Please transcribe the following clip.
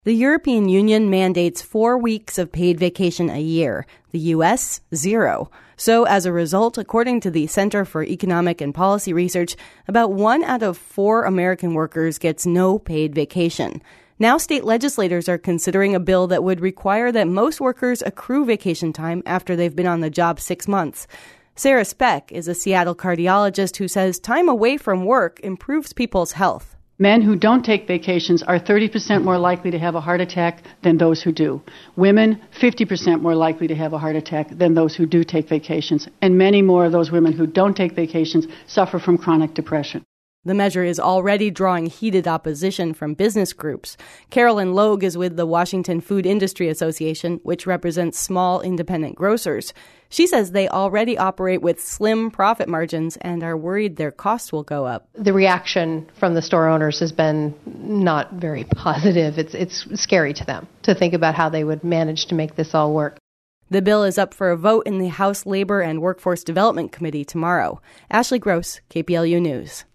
The European Union mandates 4 weeks of paid vacation a year. The U.S., 0. So as a result, according to the Center for Economic and Policy Research, about 1 out of 4 American workers gets no paid vacation. Now state legislators are considering a bill that would require that most workers accrue vacation time after they've been on the job 6 months. Sarah Speck is a Seattle cardiologist who says time away from work improves people's health. Men who don't take vacations are 30% more likely to have a heart attack than those who do. Women, 50% more likely to have a heart attack than those who do take vacations. And many more of those women who don't take vacations suffer from chronic depression. The measure is already drawing heated opposition from business groups. Carolyn Logue is with the Washington Food Industry Association, which represents small independent grocers. She says they already operate with slim profit margins and are worried their costs will go up. The reaction from the store owners has been not very positive. It's scary to them to think about how they would manage to make this all work. The bill is up for a vote in the House Labor and Workforce Development Committee tomorrow. Ashley Gross, KPLU News.